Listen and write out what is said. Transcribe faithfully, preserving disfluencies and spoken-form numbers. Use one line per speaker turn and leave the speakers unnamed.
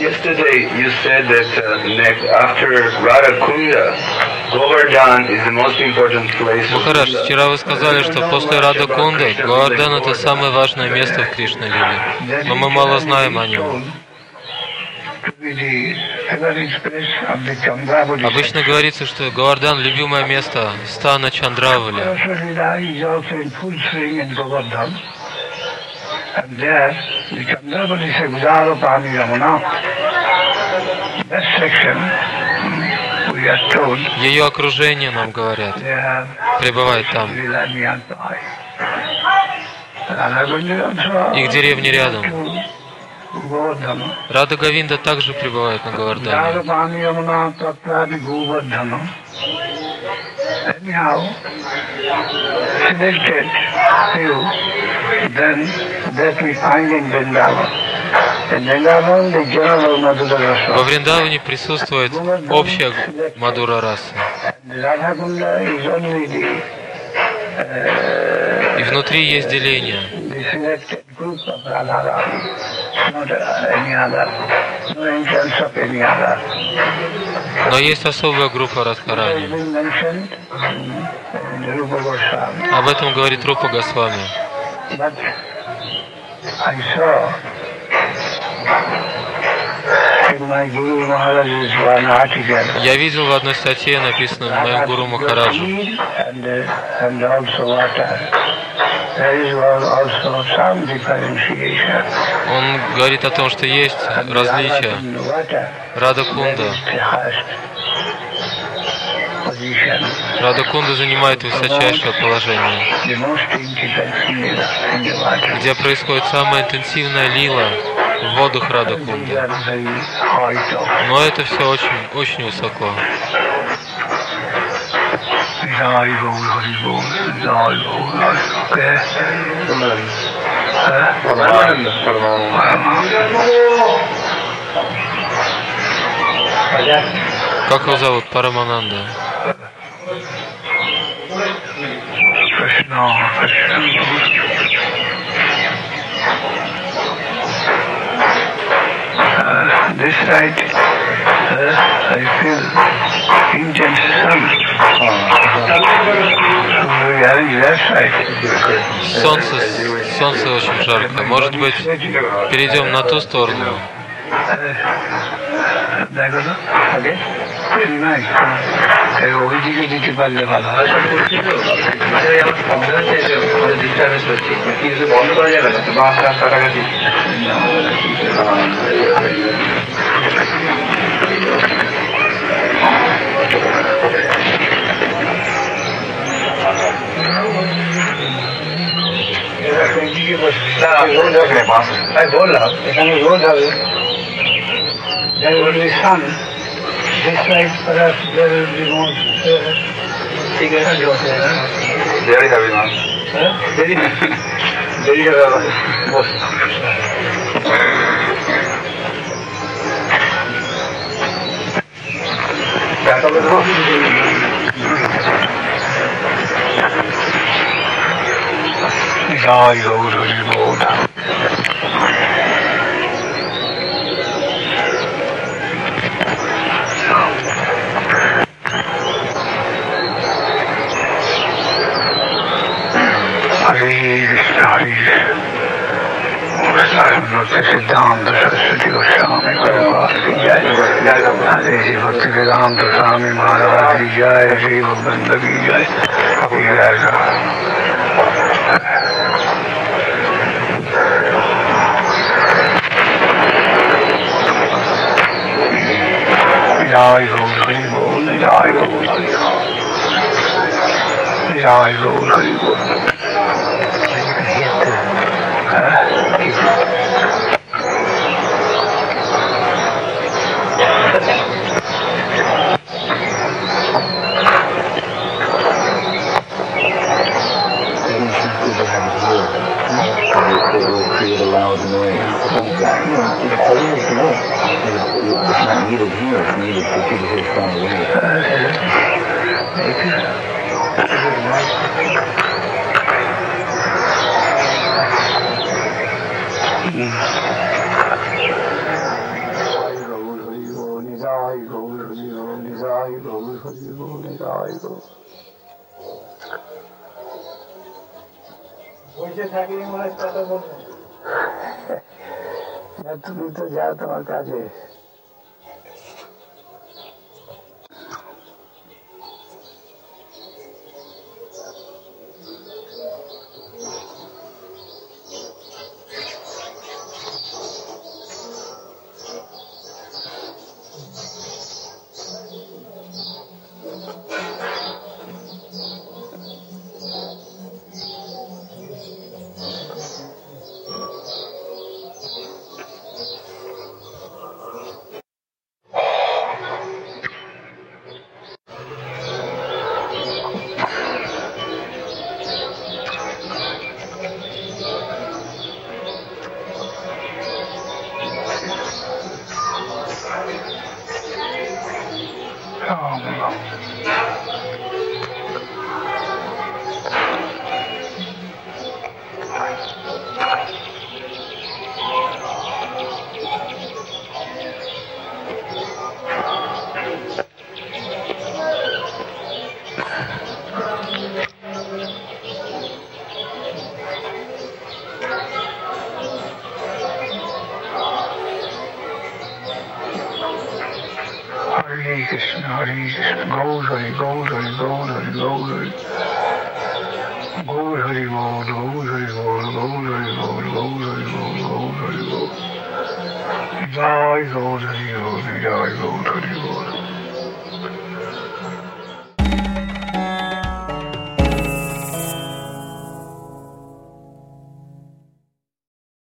Yesterday you said that uh, next, after Radhakunda, Govardhan is the most important place.
Махарадж, вчера вы сказали, что после Радхакунды Говардан это самое важное место в Кришна-лиле, но мы мало знаем о нем. Обычно говорится, что Говардан — любимое место стана Чандравали. Ее окружение, нам говорят, пребывает там. Их деревни рядом. Рада Говинда также пребывает на Говардхане. Во Вриндаване присутствует общая Мадура раса. И внутри есть деление. Но есть особая группа Радхарани. Об этом говорит Рупа Госвами. Я видел в одной статье, написанной моим Гуру Махараджу. Он говорит о том, что есть различия. Радхакунда. Радхакунда занимает высочайшее положение, где происходит самая интенсивная лила в водах Радхакунды. Но это все очень, очень высоко. Как его зовут? Парамананда.
This side, uh, I feel intense sun. So we arrange that side.
Солнце, солнце очень жарко. Может быть, перейдем на ту сторону?
I told her, এখানে রোদ হবে, there will be sun. This side perhaps there will be more. ঠিক আছে, দেরি হবে না, দেরি দেরি হবে, বস। দেখা হবে তো। Jai Gaur Hari Bol. Siddhanta Saraswati Goswami Prabhupada ki jai, Hare Bhakti Vedanta Swami Maharaj ki jai, Shri Bhagavanda ki jai, jai Jai Gaur Hari Bol, Jai Gaur Hari Bol, Jai Gaur Hari Bol. Create a loud noise. It's not needed here, it's needed for people who are far away. Mm. Nidai Gaur Hari Gaur, Nidai Gaur Hari Gaur, Nidai Gaur. বসে থাকি মনে কথা বলবো তুমি তো যাও তোমার কাছে Hare Krishna, Hare Krishna, Gaur Hari, Gaur Hari, Gaur Hari, Gaur Hari. Gaur Hari Gaur, Gaur Hari Gaur, Gaur Hari Gaur, Gaur Hari Gaur, Gaur Hari Gaur. Jai Gaur Hari Gaur, Jai Gaur Hari Gaur.